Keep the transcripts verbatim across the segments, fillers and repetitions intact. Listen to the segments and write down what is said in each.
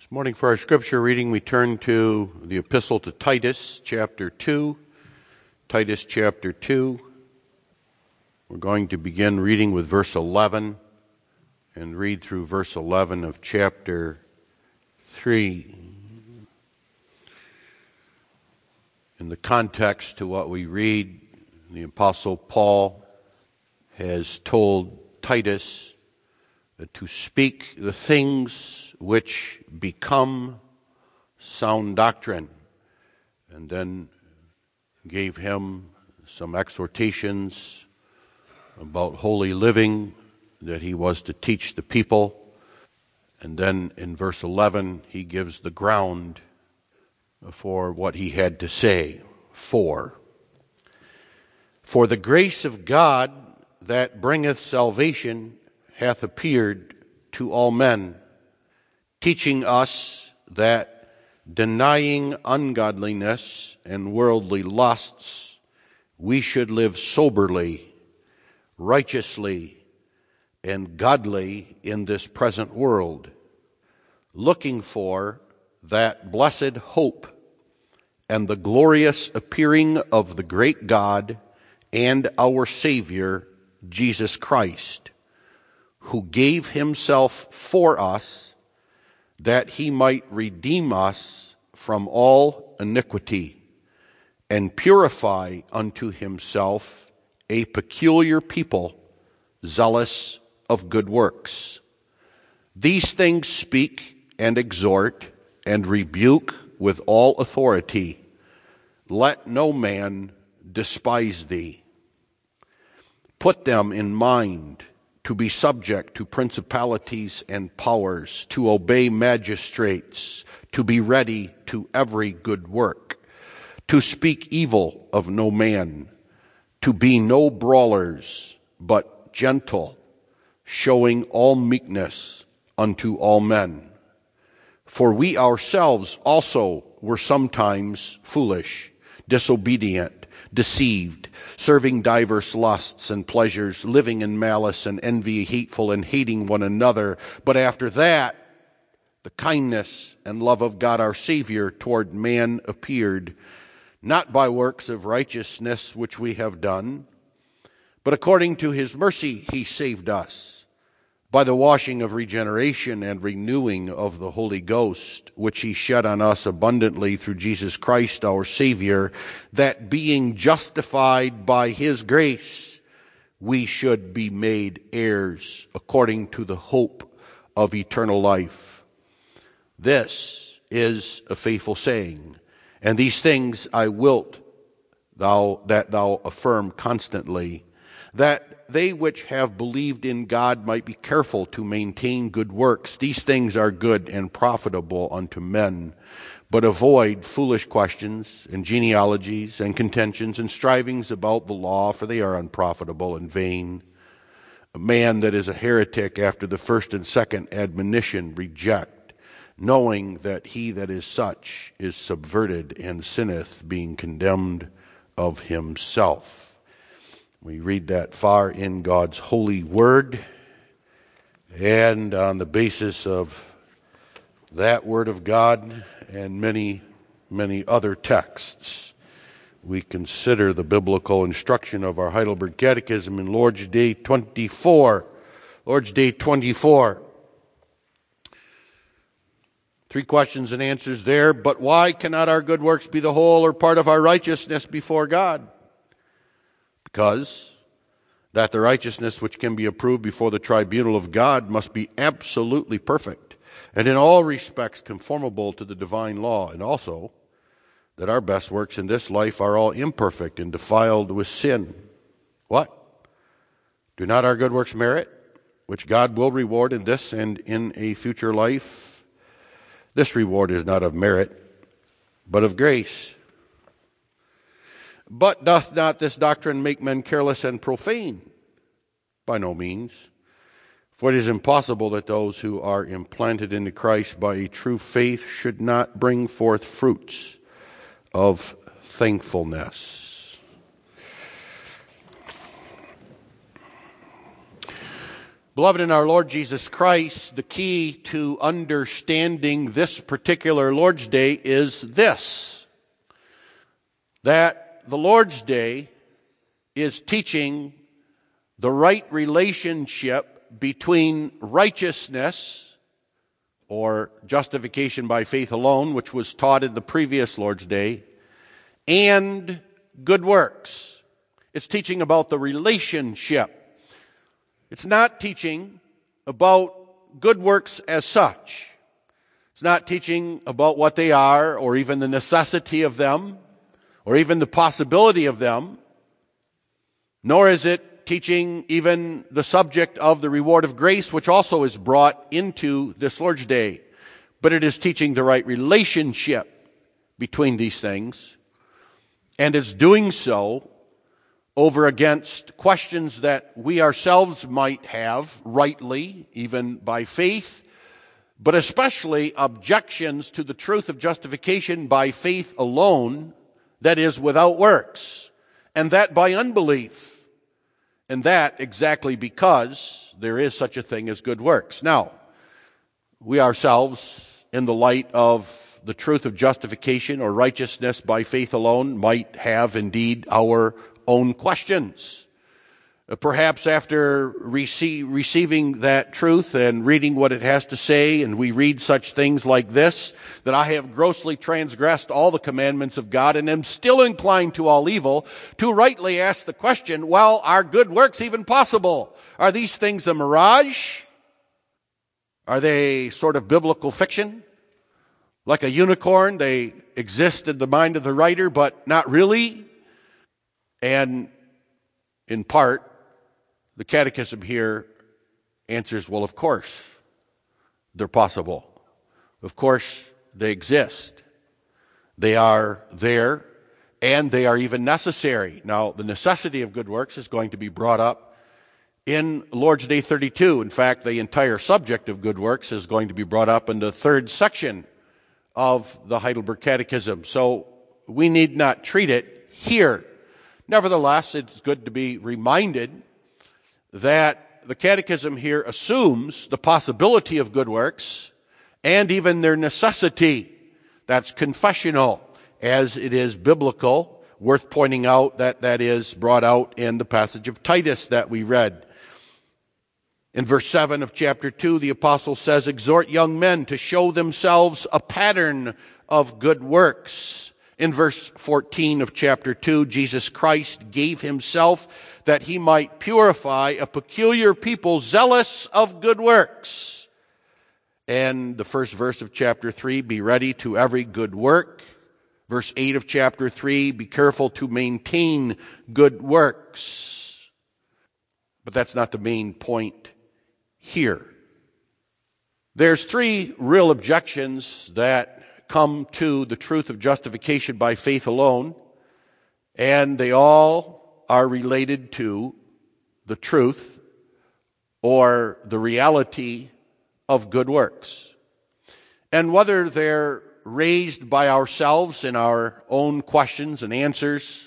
This morning for our scripture reading, we turn to the epistle to Titus, chapter two. Titus, chapter two. We're going to begin reading with verse eleven and read through verse eleven of chapter three. In the context to what we read, the Apostle Paul has told Titus to speak the things which become sound doctrine, and then gave him some exhortations about holy living that he was to teach the people. And then in verse eleven, he gives the ground for what he had to say. For, for the grace of God that bringeth salvation hath appeared to all men, teaching us that denying ungodliness and worldly lusts, we should live soberly, righteously, and godly in this present world, looking for that blessed hope and the glorious appearing of the great God and our Savior, Jesus Christ, who gave himself for us, that he might redeem us from all iniquity, and purify unto himself a peculiar people, zealous of good works. These things speak and exhort and rebuke with all authority. Let no man despise thee. Put them in mind to be subject to principalities and powers, to obey magistrates, to be ready to every good work, to speak evil of no man, to be no brawlers, but gentle, showing all meekness unto all men. For we ourselves also were sometimes foolish, disobedient, deceived, serving divers lusts and pleasures, living in malice and envy, hateful and hating one another. But after that, the kindness and love of God our Savior toward man appeared, not by works of righteousness which we have done, but according to his mercy he saved us, by the washing of regeneration and renewing of the Holy Ghost, which he shed on us abundantly through Jesus Christ our Savior, that being justified by his grace, we should be made heirs according to the hope of eternal life. This is a faithful saying, and these things I wilt thou that thou affirm constantly, that they which have believed in God might be careful to maintain good works. These things are good and profitable unto men. But avoid foolish questions and genealogies and contentions and strivings about the law, for they are unprofitable and vain. A man that is a heretic after the first and second admonition reject, knowing that he that is such is subverted and sinneth, being condemned of himself. We read that far in God's holy word, and on the basis of that word of God and many, many other texts, we consider the biblical instruction of our Heidelberg Catechism in Lord's Day twenty-four. Lord's Day twenty-four. Three questions and answers there. But why cannot our good works be the whole or part of our righteousness before God? Because that the righteousness which can be approved before the tribunal of God must be absolutely perfect and in all respects conformable to the divine law, and also that our best works in this life are all imperfect and defiled with sin. What? Do not our good works merit, which God will reward in this and in a future life? This reward is not of merit, but of grace. But doth not this doctrine make men careless and profane? By no means. For it is impossible that those who are implanted into Christ by a true faith should not bring forth fruits of thankfulness. Beloved in our Lord Jesus Christ, the key to understanding this particular Lord's Day is this: that the Lord's Day is teaching the right relationship between righteousness, or justification by faith alone, which was taught in the previous Lord's Day, and good works. It's teaching about the relationship. It's not teaching about good works as such. It's not teaching about what they are, or even the necessity of them, or even the possibility of them. Nor is it teaching even the subject of the reward of grace, which also is brought into this Lord's Day. But it is teaching the right relationship between these things, and it's doing so over against questions that we ourselves might have rightly, even by faith, but especially objections to the truth of justification by faith alone, that is, without works, and that by unbelief, and that exactly because there is such a thing as good works. Now, we ourselves, in the light of the truth of justification or righteousness by faith alone, might have indeed our own questions. Perhaps after receive, receiving that truth and reading what it has to say, and we read such things like this, that I have grossly transgressed all the commandments of God and am still inclined to all evil, to rightly ask the question, well, are good works even possible? Are these things a mirage? Are they sort of biblical fiction? Like a unicorn, they exist in the mind of the writer, but not really? And in part, the Catechism here answers, well, of course, they're possible. Of course, they exist. They are there, and they are even necessary. Now, the necessity of good works is going to be brought up in Lord's Day thirty-two. In fact, the entire subject of good works is going to be brought up in the third section of the Heidelberg Catechism. So we need not treat it here. Nevertheless, it's good to be reminded that the Catechism here assumes the possibility of good works and even their necessity. That's confessional, as it is biblical. Worth pointing out that that is brought out in the passage of Titus that we read. In verse seven of chapter two, the apostle says, exhort young men to show themselves a pattern of good works. In verse fourteen of chapter two, Jesus Christ gave himself that he might purify a peculiar people zealous of good works. And the first verse of chapter three, be ready to every good work. Verse eight of chapter three, be careful to maintain good works. But that's not the main point here. There's three real objections that come to the truth of justification by faith alone, and they all are related to the truth or the reality of good works. And whether they're raised by ourselves in our own questions and answers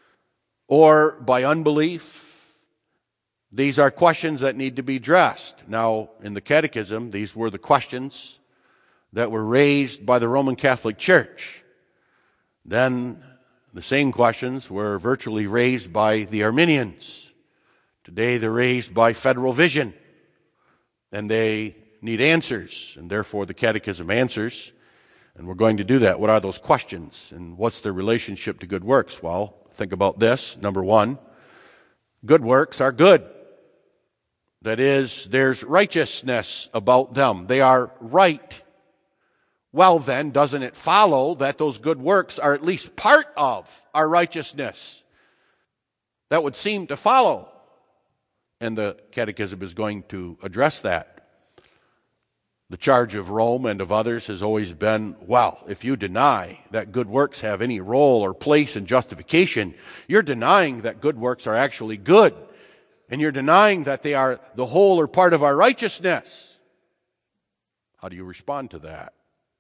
or by unbelief, these are questions that need to be addressed. Now, in the Catechism, these were the questions that were raised by the Roman Catholic Church. Then the same questions were virtually raised by the Arminians. Today they're raised by Federal Vision, and they need answers, and therefore the Catechism answers. And we're going to do that. What are those questions, and what's their relationship to good works? Well, think about this. Number one, good works are good. That is, there's righteousness about them. They are right. Well then, doesn't it follow that those good works are at least part of our righteousness? That would seem to follow. And the Catechism is going to address that. The charge of Rome and of others has always been, well, if you deny that good works have any role or place in justification, you're denying that good works are actually good. And you're denying that they are the whole or part of our righteousness. How do you respond to that?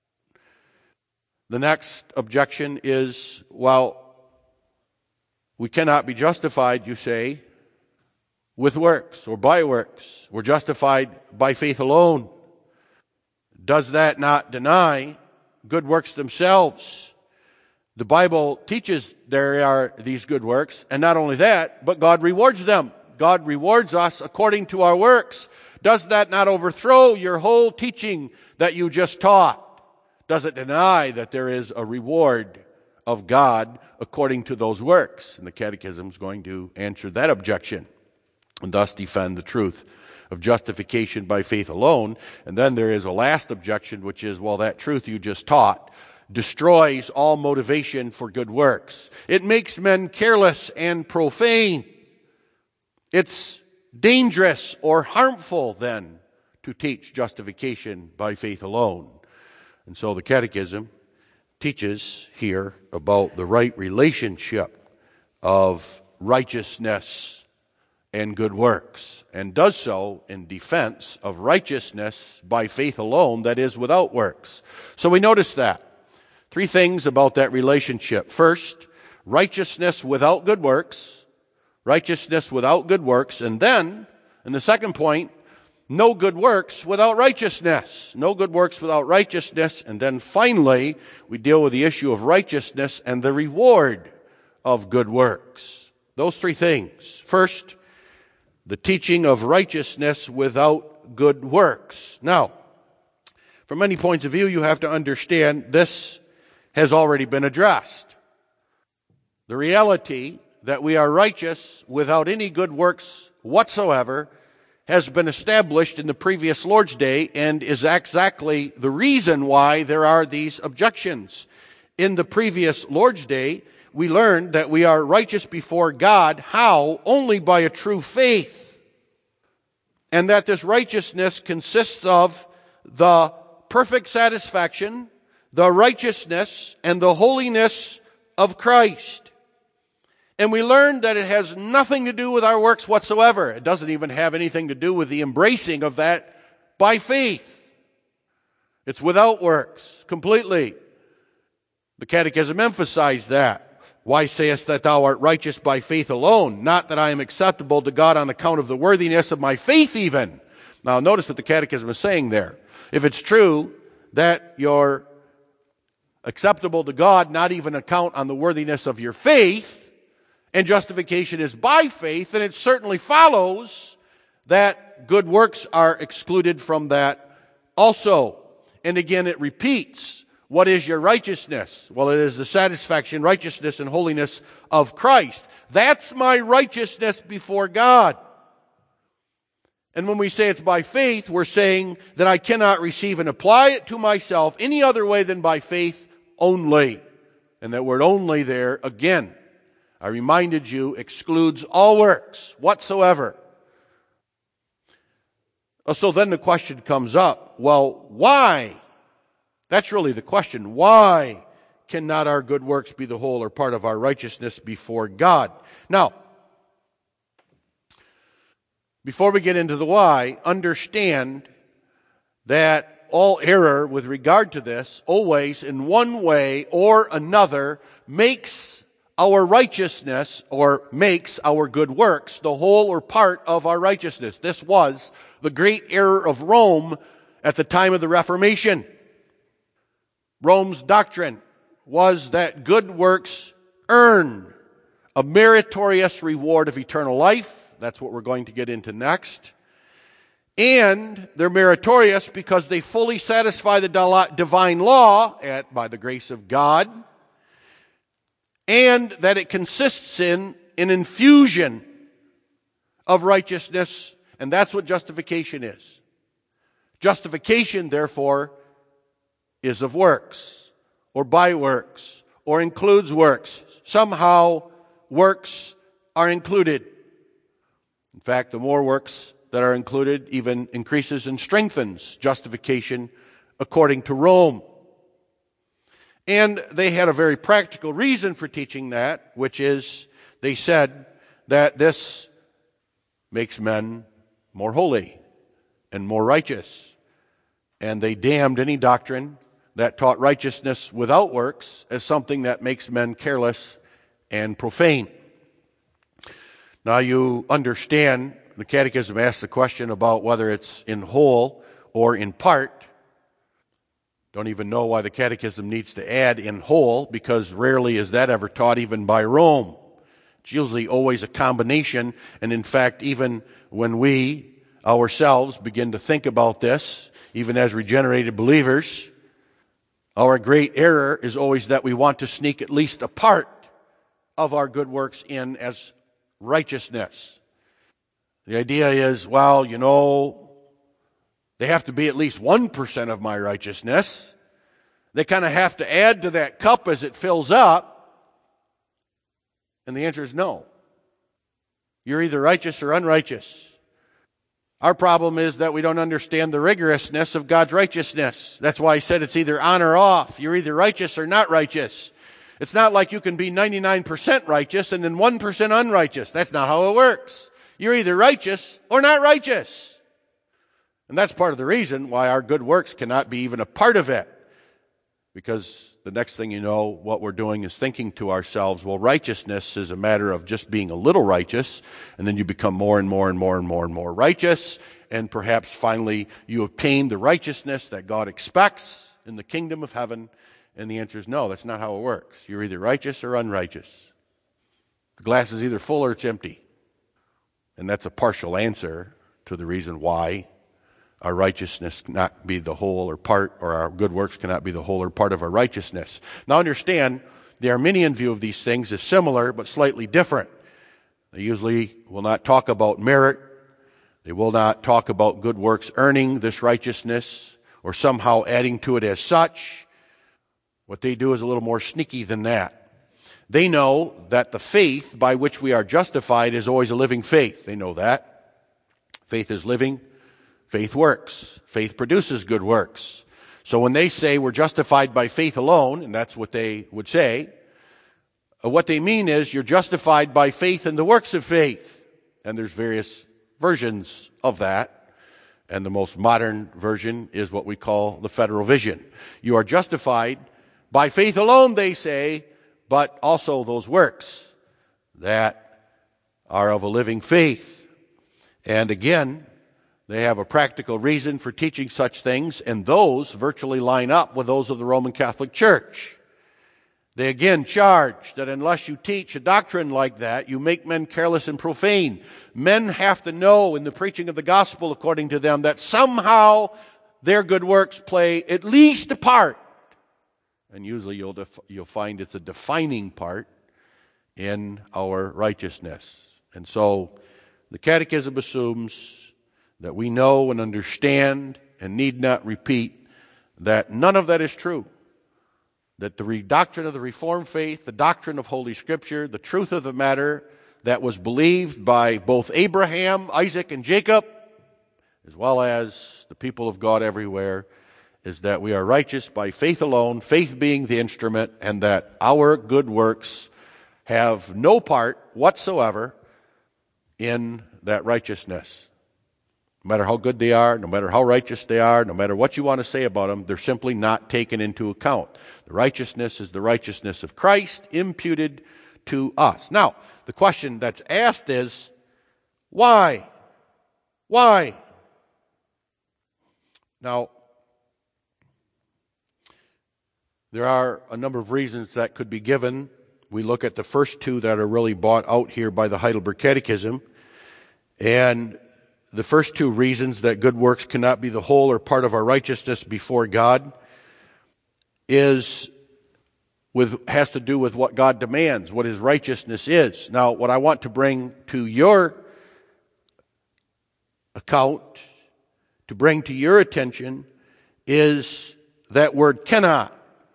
The next objection is, well, we cannot be justified, you say, with works or by works. We're justified by faith alone. Does that not deny good works themselves? The Bible teaches there are these good works, and not only that, but God rewards them. God rewards us according to our works. Does that not overthrow your whole teaching that you just taught? Does it deny that there is a reward of God according to those works? And the Catechism is going to answer that objection and thus defend the truth of justification by faith alone. And then there is a last objection, which is, well, that truth you just taught destroys all motivation for good works. It makes men careless and profane. It's dangerous or harmful, then, to teach justification by faith alone. And so the Catechism teaches here about the right relationship of righteousness and good works, and does so in defense of righteousness by faith alone, that is, without works. So we notice that. Three things about that relationship. First, righteousness without good works. Righteousness without good works. And then, in the second point, no good works without righteousness. No good works without righteousness. And then finally, we deal with the issue of righteousness and the reward of good works. Those three things. First, the teaching of righteousness without good works. Now, from many points of view, you have to understand this has already been addressed. The reality that we are righteous without any good works whatsoever has been established in the previous Lord's Day and is exactly the reason why there are these objections. In the previous Lord's Day, we learned that we are righteous before God. How? Only by a true faith. And that this righteousness consists of the perfect satisfaction, the righteousness, and the holiness of Christ. And we learned that it has nothing to do with our works whatsoever. It doesn't even have anything to do with the embracing of that by faith. It's without works, completely. The Catechism emphasized that. Why sayest that thou art righteous by faith alone? Not that I am acceptable to God on account of the worthiness of my faith even. Now notice what the Catechism is saying there. If it's true that you're acceptable to God, not even account on the worthiness of your faith, and justification is by faith, then it certainly follows that good works are excluded from that also. And again, it repeats, what is your righteousness? Well, it is the satisfaction, righteousness, and holiness of Christ. That's my righteousness before God. And when we say it's by faith, we're saying that I cannot receive and apply it to myself any other way than by faith only. And that word only there, again, I reminded you, excludes all works whatsoever. So then the question comes up, well, why? That's really the question. Why cannot our good works be the whole or part of our righteousness before God? Now, before we get into the why, understand that all error with regard to this always in one way or another makes our righteousness or makes our good works the whole or part of our righteousness. This was the great error of Rome at the time of the Reformation. Rome's doctrine was that good works earn a meritorious reward of eternal life. That's what we're going to get into next. And they're meritorious because they fully satisfy the divine law at, by the grace of God. And that it consists in an infusion of righteousness, and that's what justification is. Justification, therefore, is of works, or by works, or includes works. Somehow, works are included. In fact, the more works that are included even increases and strengthens justification according to Rome. And they had a very practical reason for teaching that, which is they said that this makes men more holy and more righteous. And they damned any doctrine that taught righteousness without works as something that makes men careless and profane. Now you understand the Catechism asks the question about whether it's in whole or in part. Don't even know why the Catechism needs to add in whole, because rarely is that ever taught even by Rome. It's usually always a combination, and in fact, even when we ourselves begin to think about this, even as regenerated believers, our great error is always that we want to sneak at least a part of our good works in as righteousness. The idea is, well, you know, they have to be at least one percent of my righteousness. They kind of have to add to that cup as it fills up. And the answer is no. You're either righteous or unrighteous. Our problem is that we don't understand the rigorousness of God's righteousness. That's why I said it's either on or off. You're either righteous or not righteous. It's not like you can be ninety-nine percent righteous and then one percent unrighteous. That's not how it works. You're either righteous or not righteous. And that's part of the reason why our good works cannot be even a part of it. Because the next thing you know, what we're doing is thinking to ourselves, well, righteousness is a matter of just being a little righteous, and then you become more and more and more and more and more righteous, and perhaps finally you obtain the righteousness that God expects in the kingdom of heaven. And the answer is no, that's not how it works. You're either righteous or unrighteous. The glass is either full or it's empty. And that's a partial answer to the reason why our righteousness cannot be the whole or part, or our good works cannot be the whole or part of our righteousness. Now understand, the Arminian view of these things is similar but slightly different. They usually will not talk about merit. They will not talk about good works earning this righteousness or somehow adding to it as such. What they do is a little more sneaky than that. They know that the faith by which we are justified is always a living faith. They know that. Faith is living. Faith works. Faith produces good works. So when they say we're justified by faith alone, and that's what they would say, what they mean is you're justified by faith in the works of faith. And there's various versions of that. And the most modern version is what we call the Federal Vision. You are justified by faith alone, they say, but also those works that are of a living faith. And again, they have a practical reason for teaching such things, and those virtually line up with those of the Roman Catholic Church. They again charge that unless you teach a doctrine like that, you make men careless and profane. Men have to know in the preaching of the gospel, according to them, that somehow their good works play at least a part. And usually you'll def- you'll find it's a defining part in our righteousness. And so the Catechism assumes that we know and understand and need not repeat that none of that is true. That the re- doctrine of the Reformed faith, the doctrine of Holy Scripture, the truth of the matter that was believed by both Abraham, Isaac, and Jacob, as well as the people of God everywhere, is that we are righteous by faith alone, faith being the instrument, and that our good works have no part whatsoever in that righteousness. No matter how good they are, no matter how righteous they are, no matter what you want to say about them, they're simply not taken into account. The righteousness is the righteousness of Christ imputed to us. Now, the question that's asked is, why? Why? Now, there are a number of reasons that could be given. We look at the first two that are really brought out here by the Heidelberg Catechism. And the first two reasons that good works cannot be the whole or part of our righteousness before God is with has to do with what God demands, what His righteousness is. Now, what I want to bring to your account, to bring to your attention, is that word cannot.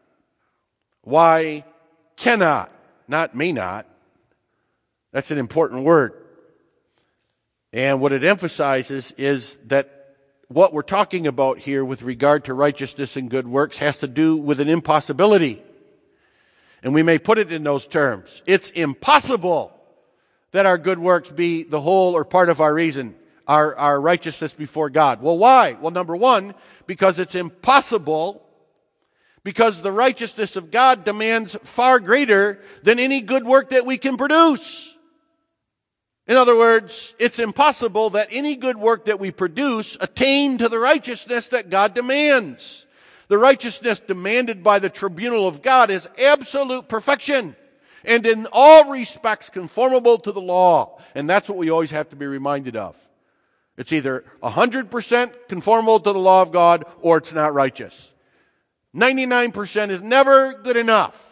Why cannot? Not may not. That's an important word. And what it emphasizes is that what we're talking about here with regard to righteousness and good works has to do with an impossibility. And we may put it in those terms. It's impossible that our good works be the whole or part of our reason, our, our righteousness before God. Well, why? Well, number one, because it's impossible. Because the righteousness of God demands far greater than any good work that we can produce. In other words, it's impossible that any good work that we produce attain to the righteousness that God demands. The righteousness demanded by the tribunal of God is absolute perfection, and in all respects conformable to the law. And that's what we always have to be reminded of. It's either one hundred percent conformable to the law of God, or it's not righteous. ninety-nine percent is never good enough.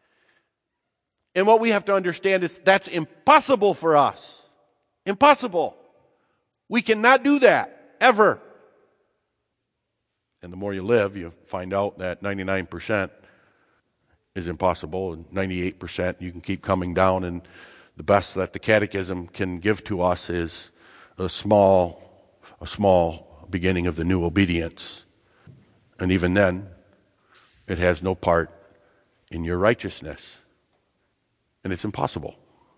And what we have to understand is that's impossible for us. Impossible. We cannot do that, ever. And the more you live, you find out that ninety-nine percent is impossible, and ninety-eight percent you can keep coming down, and the best that the Catechism can give to us is a small, a small beginning of the new obedience. And even then, it has no part in your righteousness. And it's impossible.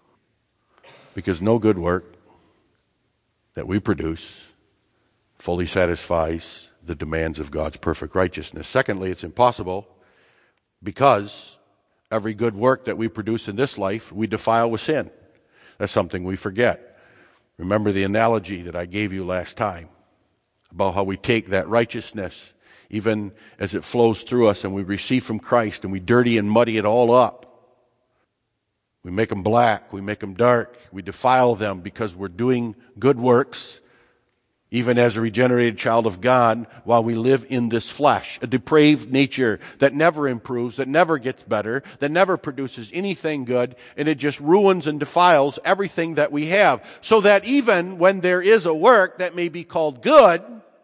Because no good work that we produce fully satisfies the demands of God's perfect righteousness. Secondly, it's impossible because every good work that we produce in this life, we defile with sin. That's something we forget. Remember the analogy that I gave you last time about how we take that righteousness, even as it flows through us and we receive from Christ, and we dirty and muddy it all up. We make them black, we make them dark, we defile them because we're doing good works, even as a regenerated child of God, while we live in this flesh, a depraved nature that never improves, that never gets better, that never produces anything good, and it just ruins and defiles everything that we have. So that even when there is a work that may be called good,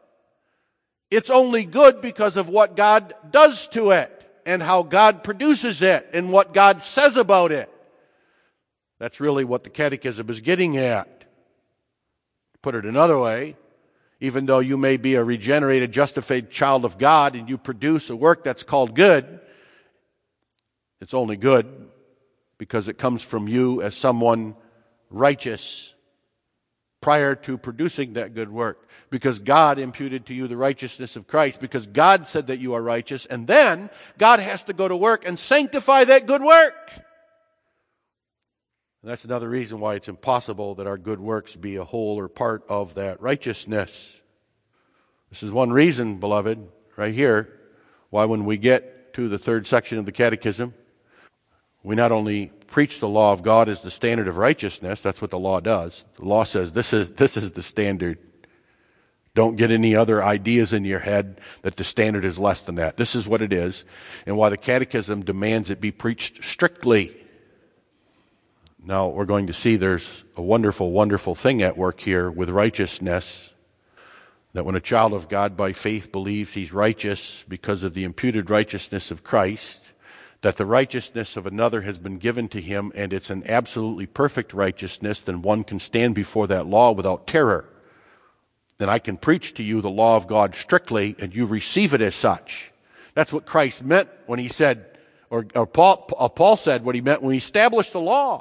it's only good because of what God does to it, and how God produces it, and what God says about it. That's really what the Catechism is getting at. To put it another way, even though you may be a regenerated, justified child of God and you produce a work that's called good, it's only good because it comes from you as someone righteous prior to producing that good work. Because God imputed to you the righteousness of Christ, because God said that you are righteous, and then God has to go to work and sanctify that good work. And that's another reason why it's impossible that our good works be a whole or part of that righteousness. This is one reason, beloved, right here, why when we get to the third section of the Catechism, we not only preach the law of God as the standard of righteousness. That's what the law does. The law says this is, this is the standard. Don't get any other ideas in your head that the standard is less than that. This is what it is, and why the Catechism demands it be preached strictly. Now, we're going to see there's a wonderful, wonderful thing at work here with righteousness, that when a child of God by faith believes he's righteous because of the imputed righteousness of Christ, that the righteousness of another has been given to him, and it's an absolutely perfect righteousness, then one can stand before that law without terror. Then I can preach to you the law of God strictly, and you receive it as such. That's what Christ meant when he said, or, or Paul, Paul said what he meant when he established the law.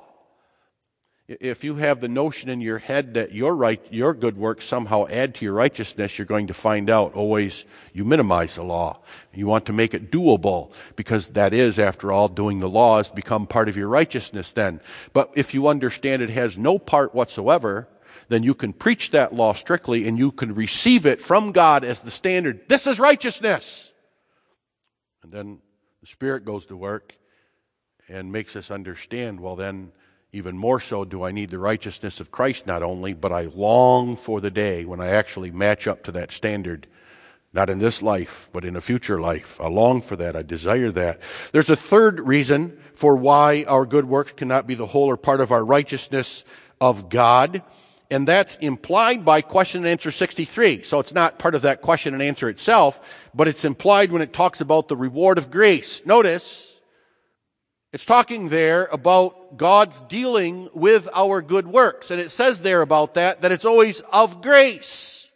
If you have the notion in your head that your right, your good works somehow add to your righteousness, you're going to find out always you minimize the law. You want to make it doable, because that is, after all, doing the law has become part of your righteousness then. But if you understand it has no part whatsoever, then you can preach that law strictly, and you can receive it from God as the standard. This is righteousness. And then the Spirit goes to work and makes us understand, well then, even more so do I need the righteousness of Christ not only, but I long for the day when I actually match up to that standard. Not in this life, but in a future life. I long for that. I desire that. There's a third reason for why our good works cannot be the whole or part of our righteousness of God, and that's implied by question and answer sixty-three. So it's not part of that question and answer itself, but it's implied when it talks about the reward of grace. Notice, it's talking there about God's dealing with our good works. And it says there about that, that it's always of grace.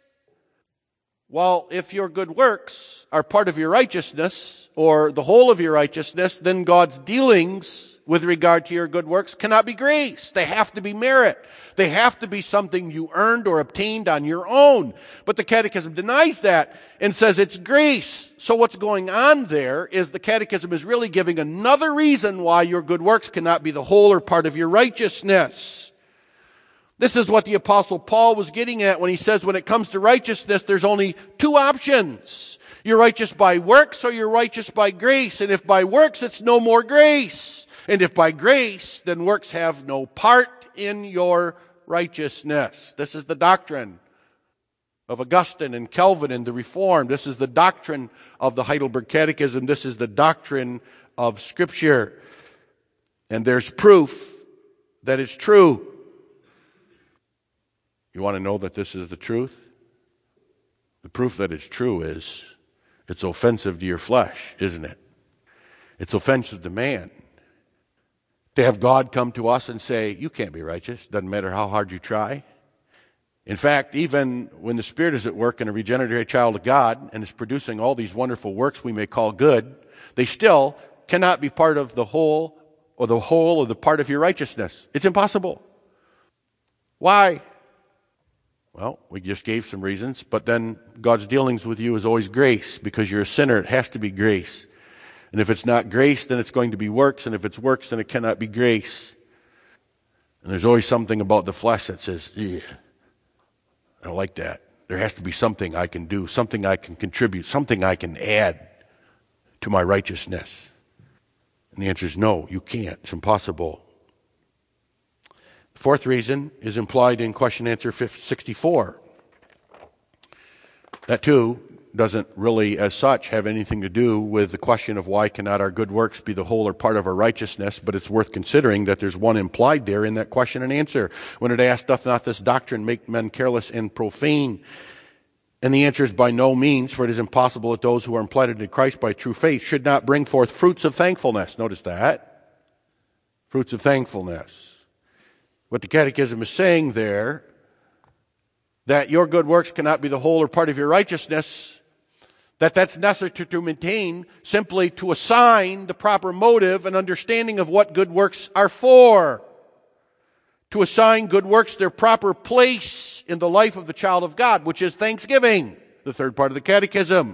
Well, if your good works are part of your righteousness, or the whole of your righteousness, then God's dealings with regard to your good works cannot be grace. They have to be merit. They have to be something you earned or obtained on your own. But the Catechism denies that and says it's grace. So what's going on there is the Catechism is really giving another reason why your good works cannot be the whole or part of your righteousness. This is what the Apostle Paul was getting at when he says when it comes to righteousness, there's only two options. You're righteous by works or you're righteous by grace. And if by works, it's no more grace. And if by grace, then works have no part in your righteousness. This is the doctrine of Augustine and Calvin and the Reformed. This is the doctrine of the Heidelberg Catechism. This is the doctrine of Scripture. And there's proof that it's true. You want to know that this is the truth? The proof that it's true is it's offensive to your flesh, isn't it? It's offensive to man. To have God come to us and say, you can't be righteous, doesn't matter how hard you try. In fact, even when the Spirit is at work in a regenerated child of God and is producing all these wonderful works we may call good, they still cannot be part of the whole or the whole or the part of your righteousness. It's impossible. Why? Well, we just gave some reasons, but then God's dealings with you is always grace. Because you're a sinner, it has to be grace. And if it's not grace, then it's going to be works. And if it's works, then it cannot be grace. And there's always something about the flesh that says, yeah, I don't like that. There has to be something I can do, something I can contribute, something I can add to my righteousness. And the answer is no, you can't. It's impossible. The fourth reason is implied in question answer sixty-four. That too doesn't really as such have anything to do with the question of why cannot our good works be the whole or part of our righteousness, but it's worth considering that there's one implied there in that question and answer. When it asks, doth not this doctrine make men careless and profane? And the answer is by no means, for it is impossible that those who are implanted in Christ by true faith should not bring forth fruits of thankfulness. Notice that. Fruits of thankfulness. What the Catechism is saying there, that your good works cannot be the whole or part of your righteousness, that that's necessary to maintain, simply to assign the proper motive and understanding of what good works are for. To assign good works their proper place in the life of the child of God, which is thanksgiving, the third part of the Catechism.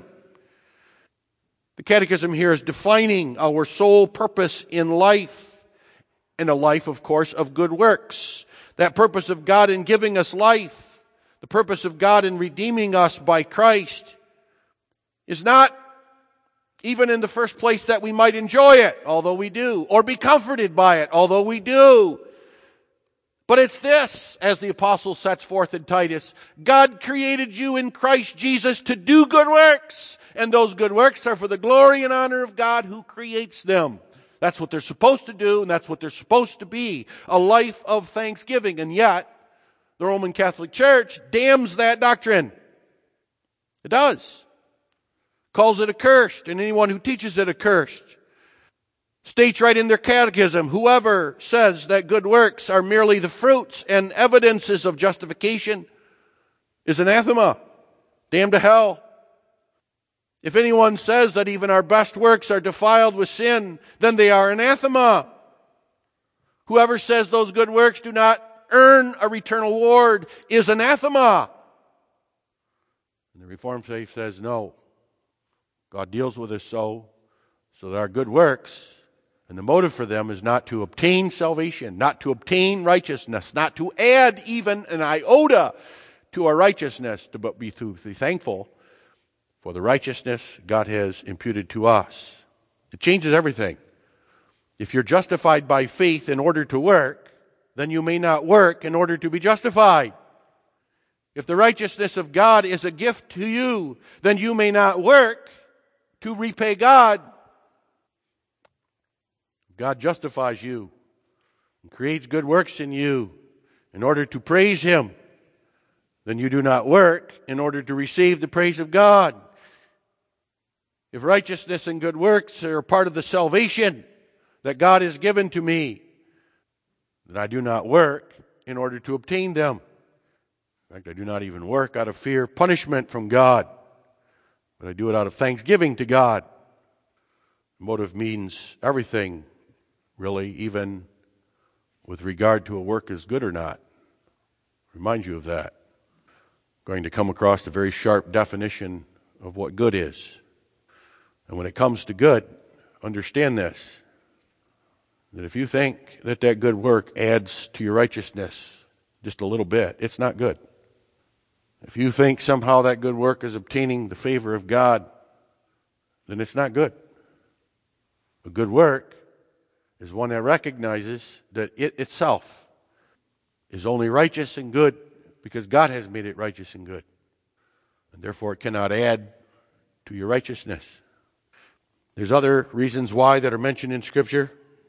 The Catechism here is defining our sole purpose in life, and a life, of course, of good works. That purpose of God in giving us life, the purpose of God in redeeming us by Christ, is not even in the first place that we might enjoy it, although we do, or be comforted by it, although we do. But it's this, as the apostle sets forth in Titus, God created you in Christ Jesus to do good works, and those good works are for the glory and honor of God who creates them. That's what they're supposed to do, and that's what they're supposed to be, a life of thanksgiving. And yet, the Roman Catholic Church damns that doctrine. It does. Calls it accursed, and anyone who teaches it accursed. States right in their catechism, whoever says that good works are merely the fruits and evidences of justification is anathema, damned to hell. If anyone says that even our best works are defiled with sin, then they are anathema. Whoever says those good works do not earn a eternal reward is anathema. And the Reformed faith says no. God deals with us so, so that our good works, and the motive for them is not to obtain salvation, not to obtain righteousness, not to add even an iota to our righteousness, but be, to be thankful for the righteousness God has imputed to us. It changes everything. If you're justified by faith in order to work, then you may not work in order to be justified. If the righteousness of God is a gift to you, then you may not work to repay God. God justifies you and creates good works in you in order to praise Him. Then you do not work in order to receive the praise of God. If righteousness and good works are part of the salvation that God has given to me, then I do not work in order to obtain them. In fact, I do not even work out of fear of punishment from God, but I do it out of thanksgiving to God. Motive means everything, really, even with regard to a work is good or not. Remind you of that. I'm going to come across a very sharp definition of what good is. And when it comes to good, understand this, that if you think that that good work adds to your righteousness, just a little bit, it's not good. If you think somehow that good work is obtaining the favor of God, then it's not good. A good work is one that recognizes that it itself is only righteous and good because God has made it righteous and good. And therefore it cannot add to your righteousness. There's other reasons why that are mentioned in Scripture.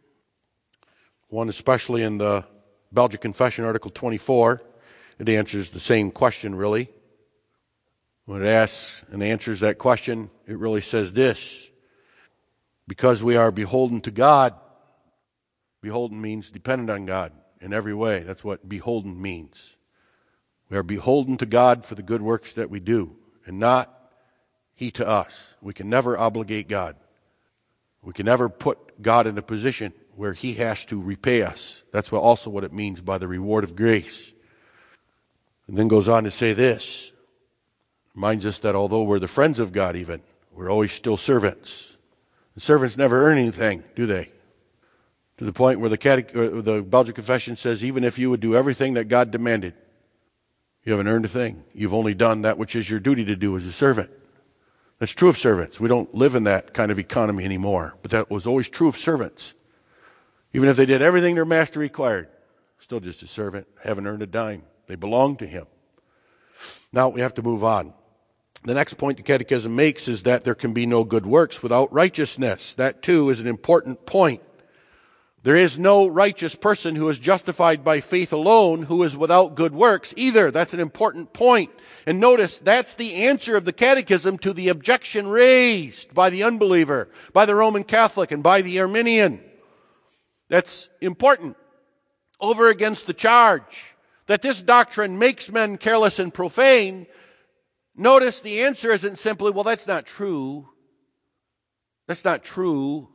One especially in the Belgic Confession, Article twenty-four. It answers the same question, really. When it asks and answers that question, it really says this: because we are beholden to God. Beholden means dependent on God in every way. That's what beholden means. We are beholden to God for the good works that we do, and not He to us. We can never obligate God. We can never put God in a position where He has to repay us. That's what also what it means by the reward of grace. And then goes on to say this. Reminds us that although we're the friends of God even, we're always still servants. And servants never earn anything, do they? To the point where the, catech- uh, the Belgic Confession says, even if you would do everything that God demanded, you haven't earned a thing. You've only done that which is your duty to do as a servant. That's true of servants. We don't live in that kind of economy anymore. But that was always true of servants. Even if they did everything their master required, still just a servant, haven't earned a dime. They belong to him. Now we have to move on. The next point the Catechism makes is that there can be no good works without righteousness. That too is an important point. There is no righteous person who is justified by faith alone who is without good works either. That's an important point. And notice, that's the answer of the Catechism to the objection raised by the unbeliever, by the Roman Catholic, and by the Arminian. That's important. Over against the charge that this doctrine makes men careless and profane, notice the answer isn't simply, well, that's not true. That's not true.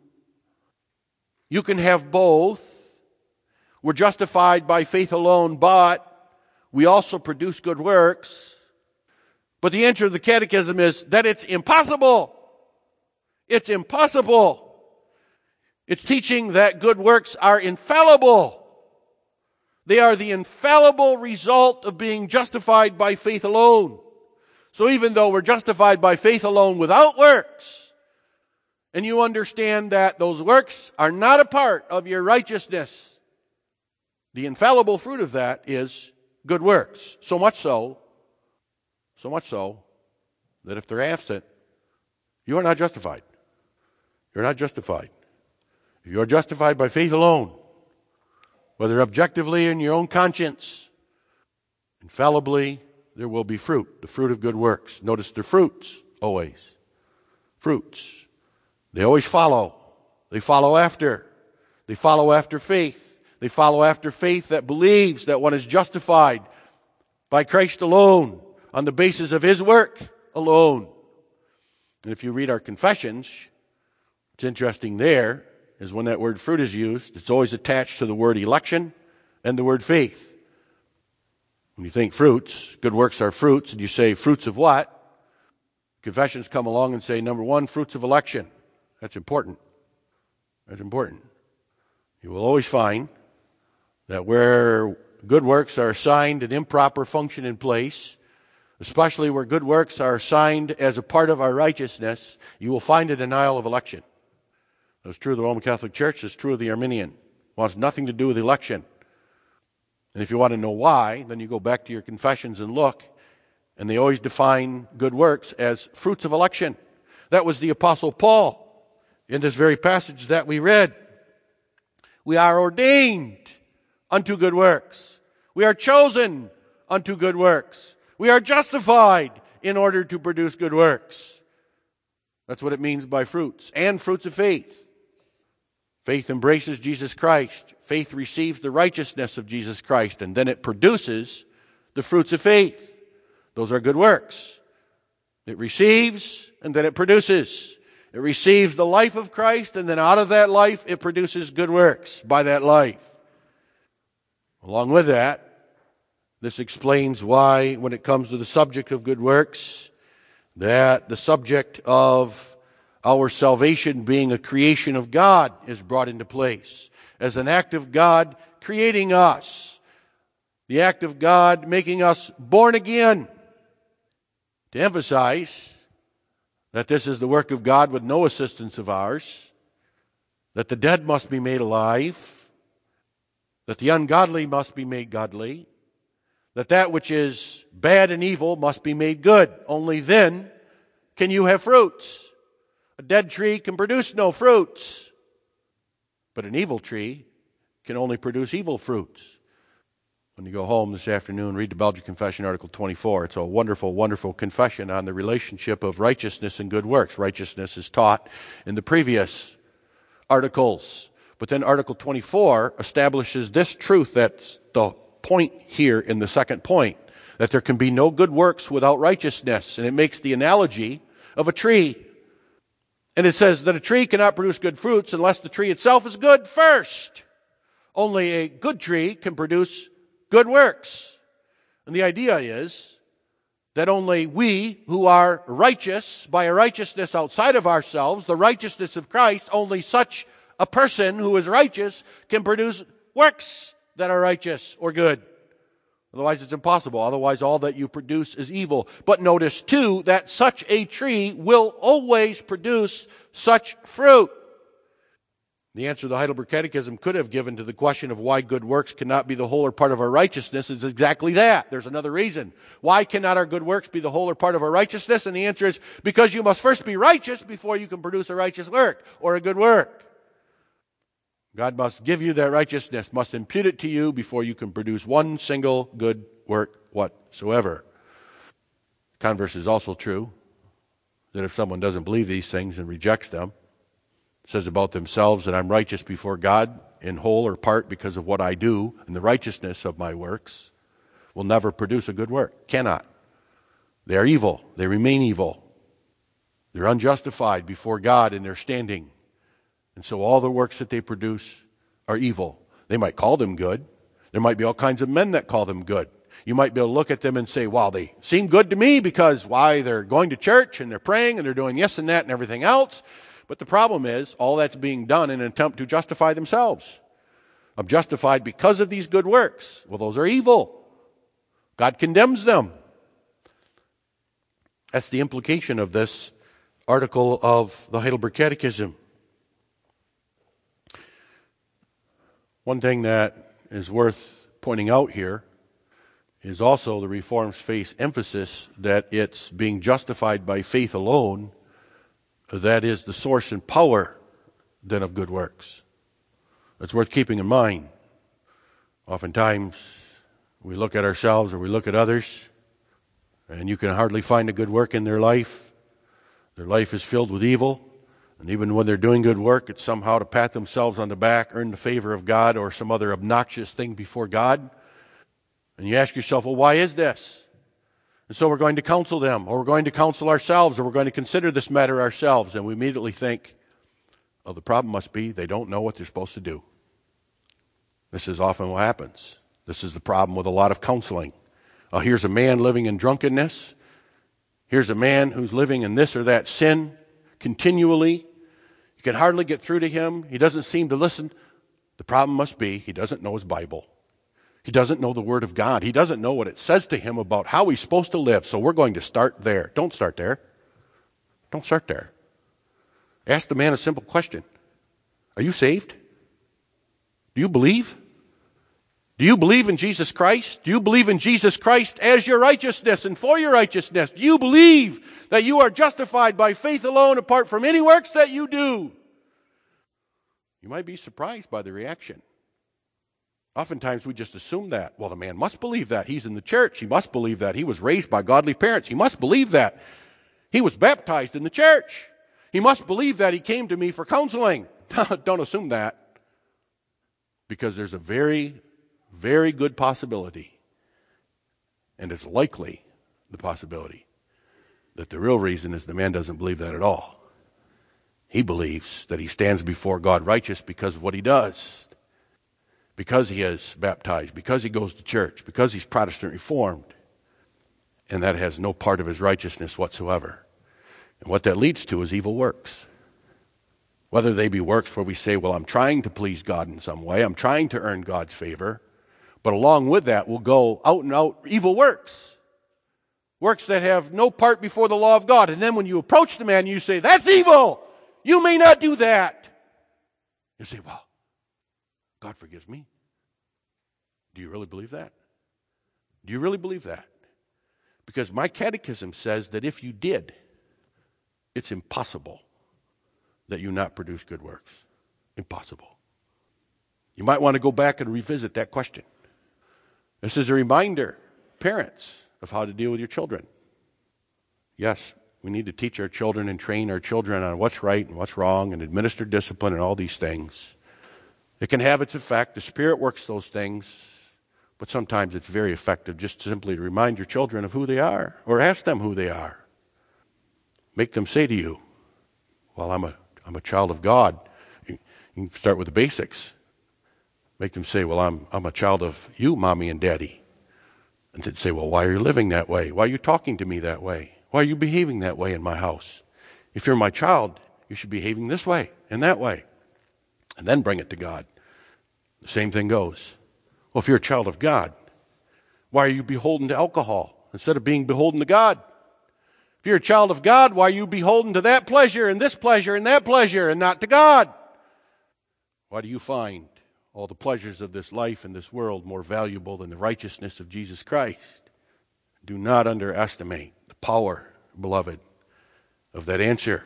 You can have both. We're justified by faith alone, but we also produce good works. But the answer of the Catechism is that it's impossible. It's impossible. It's teaching that good works are infallible. They are the infallible result of being justified by faith alone. So even though we're justified by faith alone without works, and you understand that those works are not a part of your righteousness, the infallible fruit of that is good works. So much so, so much so, that if they're absent, you are not justified. You're not justified. If you are justified by faith alone, whether objectively in your own conscience, infallibly there will be fruit, the fruit of good works. Notice the fruits, always. Fruits. They always follow. They follow after. They follow after faith. They follow after faith that believes that one is justified by Christ alone, on the basis of His work alone. And if you read our confessions, what's interesting there is when that word fruit is used, it's always attached to the word election and the word faith. When you think fruits, good works are fruits, and you say fruits of what? Confessions come along and say, number one, fruits of election. That's important. That's important. You will always find that where good works are assigned an improper function in place, especially where good works are assigned as a part of our righteousness, you will find a denial of election. That's true of the Roman Catholic Church. It's true of the Arminian. It wants nothing to do with election. And if you want to know why, then you go back to your confessions and look, and they always define good works as fruits of election. That was the Apostle Paul. In this very passage that we read, we are ordained unto good works. We are chosen unto good works. We are justified in order to produce good works. That's what it means by fruits. And fruits of faith. Faith embraces Jesus Christ. Faith receives the righteousness of Jesus Christ, and then it produces the fruits of faith. Those are good works. It receives, and then it produces. It receives the life of Christ, and then out of that life, it produces good works by that life. Along with that, this explains why, when it comes to the subject of good works, that the subject of our salvation being a creation of God is brought into place. As an act of God creating us, the act of God making us born again, to emphasize that this is the work of God with no assistance of ours, that the dead must be made alive, that the ungodly must be made godly, that that which is bad and evil must be made good. Only then can you have fruits. A dead tree can produce no fruits, but an evil tree can only produce evil fruits. When you go home this afternoon, read the Belgian Confession, Article twenty-four. It's a wonderful, wonderful confession on the relationship of righteousness and good works. Righteousness is taught in the previous articles. But then Article twenty-four establishes this truth that's the point here in the second point, that there can be no good works without righteousness. And it makes the analogy of a tree. And it says that a tree cannot produce good fruits unless the tree itself is good first. Only a good tree can produce good works. And the idea is that only we who are righteous by a righteousness outside of ourselves, the righteousness of Christ, only such a person who is righteous can produce works that are righteous or good. Otherwise it's impossible. Otherwise all that you produce is evil. But notice too that such a tree will always produce such fruit. The answer the Heidelberg Catechism could have given to the question of why good works cannot be the whole or part of our righteousness is exactly that. There's another reason. Why cannot our good works be the whole or part of our righteousness? And the answer is because you must first be righteous before you can produce a righteous work or a good work. God must give you that righteousness, must impute it to you before you can produce one single good work whatsoever. Converse is also true, that if someone doesn't believe these things and rejects them, says about themselves that I'm righteous before God in whole or part because of what I do and the righteousness of my works, will never produce a good work. Cannot. They are evil. They remain evil. They're unjustified before God in their standing. And so all the works that they produce are evil. They might call them good. There might be all kinds of men that call them good. You might be able to look at them and say, wow, they seem good to me because why, they're going to church and they're praying and they're doing this and that and everything else. But the problem is, all that's being done in an attempt to justify themselves. I'm justified because of these good works. Well, those are evil. God condemns them. That's the implication of this article of the Heidelberg Catechism. One thing that is worth pointing out here is also the Reformed faith's emphasis that it's being justified by faith alone. That is the source and power then of good works. It's worth keeping in mind. Oftentimes we look at ourselves or we look at others and you can hardly find a good work in their life. Their life is filled with evil. And even when they're doing good work, it's somehow to pat themselves on the back, earn the favor of God or some other obnoxious thing before God. And you ask yourself, well, why is this? And so we're going to counsel them, or we're going to counsel ourselves, or we're going to consider this matter ourselves. And we immediately think, oh, the problem must be they don't know what they're supposed to do. This is often what happens. This is the problem with a lot of counseling. Oh, here's a man living in drunkenness. Here's a man who's living in this or that sin continually. You can hardly get through to him. He doesn't seem to listen. The problem must be he doesn't know his Bible. He doesn't know the Word of God. He doesn't know what it says to him about how he's supposed to live. So we're going to start there. Don't start there. Don't start there. Ask the man a simple question. Are you saved? Do you believe? Do you believe in Jesus Christ? Do you believe in Jesus Christ as your righteousness and for your righteousness? Do you believe that you are justified by faith alone apart from any works that you do? You might be surprised by the reaction. Oftentimes we just assume that. Well, the man must believe that. He's in the church. He must believe that. He was raised by godly parents. He must believe that. He was baptized in the church. He must believe that he came to me for counseling. Don't assume that. Because there's a very, very good possibility, and it's likely the possibility, that the real reason is the man doesn't believe that at all. He believes that he stands before God righteous because of what he does. Because he is baptized, because he goes to church, because he's Protestant Reformed. And that has no part of his righteousness whatsoever. And what that leads to is evil works. Whether they be works where we say, well, I'm trying to please God in some way, I'm trying to earn God's favor, But along with that will go out and out evil works. Works that have no part before the law of God. And then when you approach the man and you say, that's evil, you may not do that. You say, well, God forgives me. Do you really believe that? Do you really believe that? Because my catechism says that if you did, it's impossible that you not produce good works. Impossible. You might want to go back and revisit that question. This is a reminder, parents, of how to deal with your children. Yes, we need to teach our children and train our children on what's right and what's wrong and administer discipline and all these things. It can have its effect. The Spirit works those things. But sometimes it's very effective just simply to remind your children of who they are or ask them who they are. Make them say to you, well, I'm a, I'm a child of God. You can start with the basics. Make them say, well, I'm, I'm a child of you, Mommy and Daddy. And then say, well, why are you living that way? Why are you talking to me that way? Why are you behaving that way in my house? If you're my child, you should be behaving this way and that way. And then bring it to God. The same thing goes. Well, if you're a child of God, why are you beholden to alcohol instead of being beholden to God? If you're a child of God, why are you beholden to that pleasure and this pleasure and that pleasure and not to God? Why do you find all the pleasures of this life and this world more valuable than the righteousness of Jesus Christ? Do not underestimate the power, beloved, of that answer.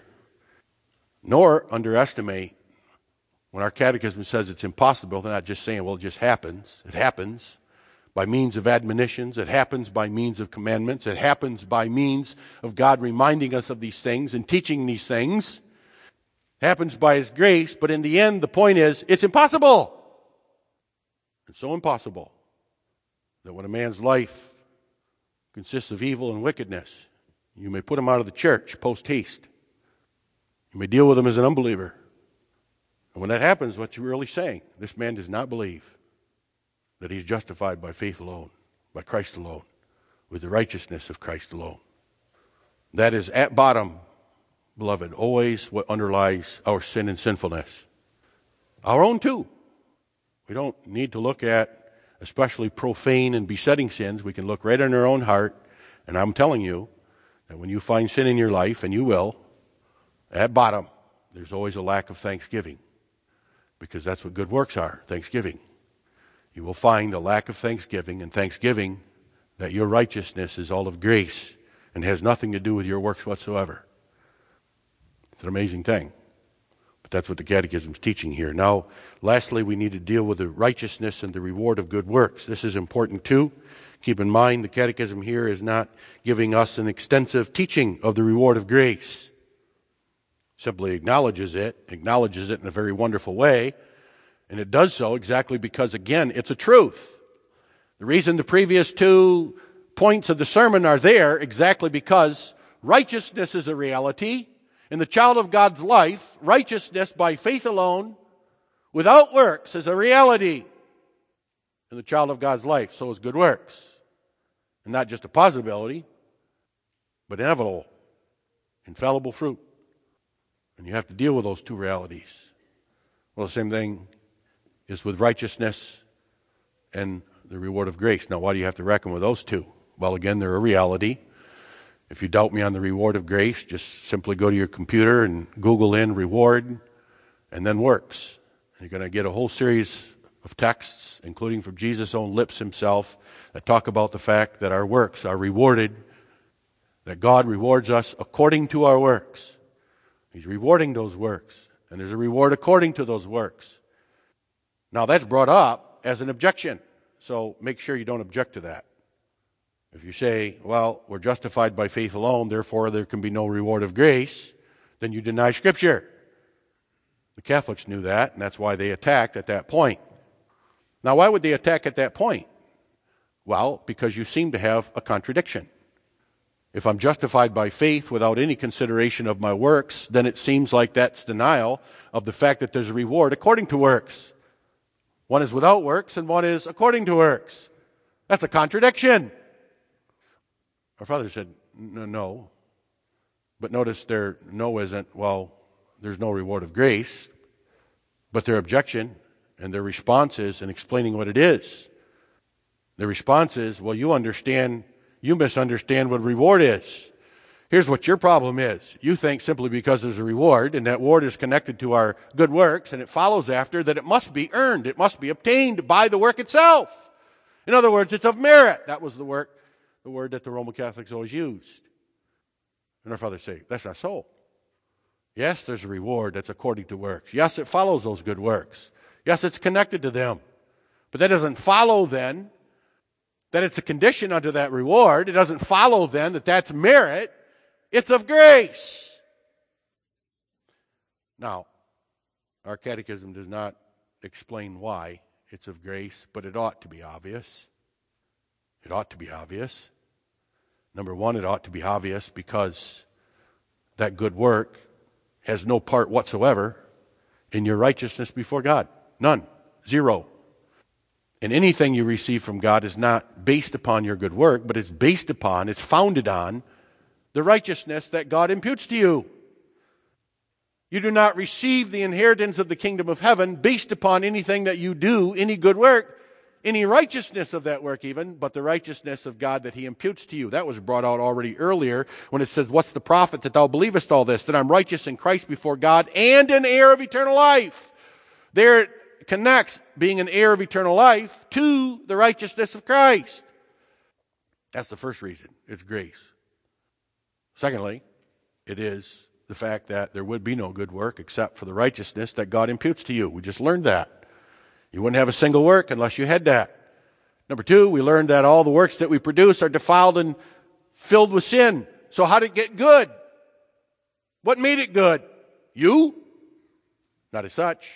Nor underestimate when our catechism says it's impossible. They're not just saying, well, it just happens. It happens by means of admonitions. It happens by means of commandments. It happens by means of God reminding us of these things and teaching these things. It happens by His grace, but in the end, the point is, it's impossible. It's so impossible that when a man's life consists of evil and wickedness, you may put him out of the church post haste. You may deal with him as an unbeliever. And when that happens, what you're really saying, this man does not believe that he's justified by faith alone, by Christ alone, with the righteousness of Christ alone. That is at bottom, beloved, always what underlies our sin and sinfulness. Our own too. We don't need to look at especially profane and besetting sins. We can look right in our own heart. And I'm telling you that when you find sin in your life, and you will, at bottom, there's always a lack of thanksgiving. Because that's what good works are, thanksgiving. You will find a lack of thanksgiving, and thanksgiving that your righteousness is all of grace and has nothing to do with your works whatsoever. It's an amazing thing. But that's what the Catechism is teaching here. Now, lastly, we need to deal with the righteousness and the reward of good works. This is important too. Keep in mind, the Catechism here is not giving us an extensive teaching of the reward of grace. Simply acknowledges it, acknowledges it in a very wonderful way, and it does so exactly because, again, it's a truth. The reason the previous two points of the sermon are there exactly because righteousness is a reality. In the child of God's life, righteousness by faith alone, without works, is a reality. In the child of God's life, so is good works. And not just a possibility, but inevitable, infallible fruit. And you have to deal with those two realities. Well, the same thing is with righteousness and the reward of grace. Now, why do you have to reckon with those two? Well, again, they're a reality. If you doubt me on the reward of grace, just simply go to your computer and Google in reward and then works. You're going to get a whole series of texts, including from Jesus' own lips himself, that talk about the fact that our works are rewarded, that God rewards us according to our works. He's rewarding those works, and there's a reward according to those works. Now, that's brought up as an objection, so make sure you don't object to that. If you say, well, we're justified by faith alone, therefore there can be no reward of grace, then you deny Scripture. The Catholics knew that, and that's why they attacked at that point. Now, why would they attack at that point? Well, because you seem to have a contradiction. If I'm justified by faith without any consideration of my works, then it seems like that's denial of the fact that there's a reward according to works. One is without works, and one is according to works. That's a contradiction. Our Father said, no, no. But notice their no isn't, well, there's no reward of grace. But their objection and their response is in explaining what it is. The response is, well, you understand, you misunderstand what reward is. Here's what your problem is. You think simply because there's a reward, and that reward is connected to our good works, and it follows after that it must be earned. It must be obtained by the work itself. In other words, it's of merit. That was the work, the word that the Roman Catholics always used. And our fathers say, that's not so. Yes, there's a reward that's according to works. Yes, it follows those good works. Yes, it's connected to them. But that doesn't follow then that it's a condition unto that reward. It doesn't follow then that that's merit. It's of grace. Now, our catechism does not explain why it's of grace, but it ought to be obvious. It ought to be obvious. Number one, it ought to be obvious because that good work has no part whatsoever in your righteousness before God. None. Zero. And anything you receive from God is not based upon your good work, but it's based upon, it's founded on the righteousness that God imputes to you. You do not receive the inheritance of the kingdom of heaven based upon anything that you do, any good work, any righteousness of that work even, but the righteousness of God that he imputes to you. That was brought out already earlier when it says, what's the profit that thou believest all this? That I'm righteous in Christ before God and an heir of eternal life. There it connects being an heir of eternal life to the righteousness of Christ. That's the first reason. It's grace. Secondly, it is the fact that there would be no good work except for the righteousness that God imputes to you. We just learned that. You wouldn't have a single work unless you had that. Number two, we learned that all the works that we produce are defiled and filled with sin. So how did it get good? What made it good? You? Not as such.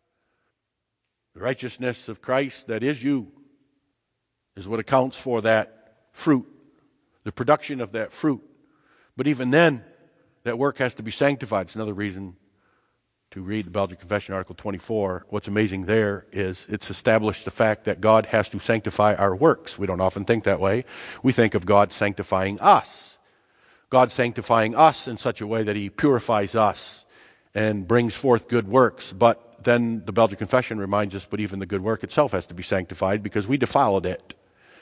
The righteousness of Christ that is you is what accounts for that fruit, the production of that fruit. But even then, that work has to be sanctified. It's another reason to read the Belgian Confession, Article twenty-four. What's amazing there is it's established the fact that God has to sanctify our works. We don't often think that way. We think of God sanctifying us. God sanctifying us in such a way that he purifies us and brings forth good works. But then the Belgian Confession reminds us, but even the good work itself has to be sanctified because we defiled it.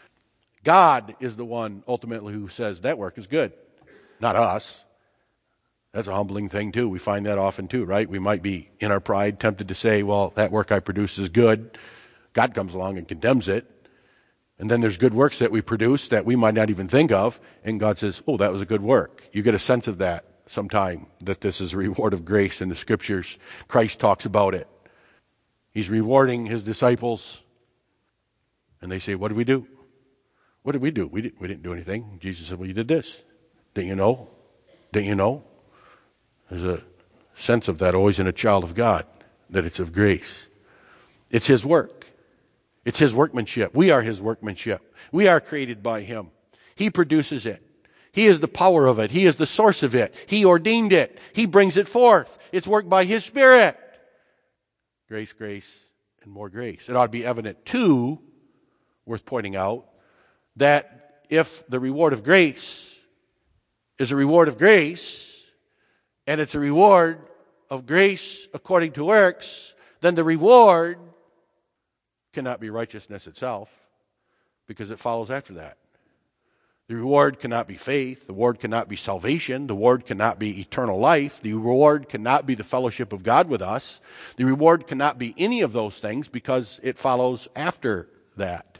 God is the one ultimately who says that work is good, not us. That's a humbling thing too. We find that often too, right? We might be in our pride tempted to say, well, that work I produce is good. God comes along and condemns it. And then there's good works that we produce that we might not even think of. And God says, oh, that was a good work. You get a sense of that sometime, that this is a reward of grace in the scriptures. Christ talks about it. He's rewarding his disciples. And they say, what did we do? What did we do? We didn't, we didn't do anything. Jesus said, well, you did this. Didn't you know? Didn't you know? There's a sense of that always in a child of God, that it's of grace. It's his work. It's his workmanship. We are his workmanship. We are created by him. He produces it. He is the power of it. He is the source of it. He ordained it. He brings it forth. It's worked by his Spirit. Grace, grace, and more grace. It ought to be evident, too, worth pointing out, that if the reward of grace is a reward of grace, and it's a reward of grace according to works, then the reward cannot be righteousness itself, because it follows after that. The reward cannot be faith. The reward cannot be salvation. The reward cannot be eternal life. The reward cannot be the fellowship of God with us. The reward cannot be any of those things because it follows after that.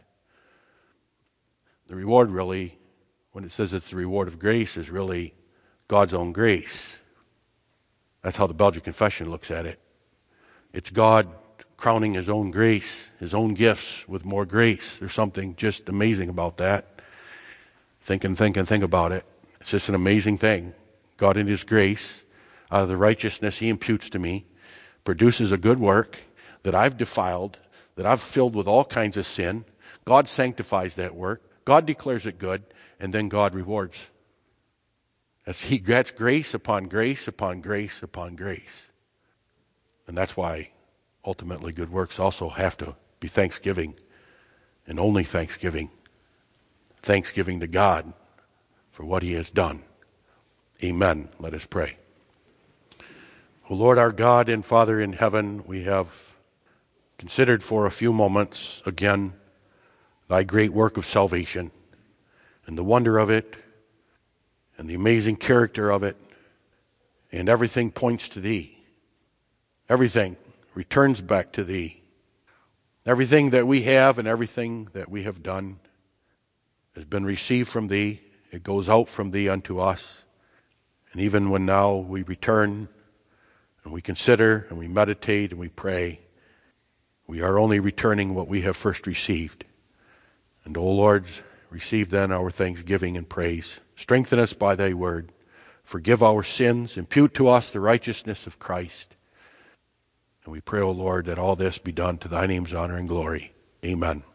The reward really, when it says it's the reward of grace, is really God's own grace. That's how the Belgian Confession looks at it. It's God crowning his own grace, his own gifts with more grace. There's something just amazing about that. Think and think and think about it. It's just an amazing thing. God in his grace, out of the righteousness he imputes to me, produces a good work that I've defiled, that I've filled with all kinds of sin. God sanctifies that work. God declares it good, and then God rewards. As he gets grace upon grace upon grace upon grace. And that's why ultimately good works also have to be thanksgiving, and only thanksgiving. Thanksgiving to God for what he has done. Amen. Let us pray. O Lord, our God and Father in heaven, we have considered for a few moments again thy great work of salvation and the wonder of it and the amazing character of it, and everything points to thee. Everything returns back to thee. Everything that we have and everything that we have done has been received from thee. It goes out from thee unto us. And even when now we return and we consider and we meditate and we pray, we are only returning what we have first received. And, O Lord, receive then our thanksgiving and praise. Strengthen us by thy word. Forgive our sins. Impute to us the righteousness of Christ. And we pray, O Lord, that all this be done to thy name's honor and glory. Amen.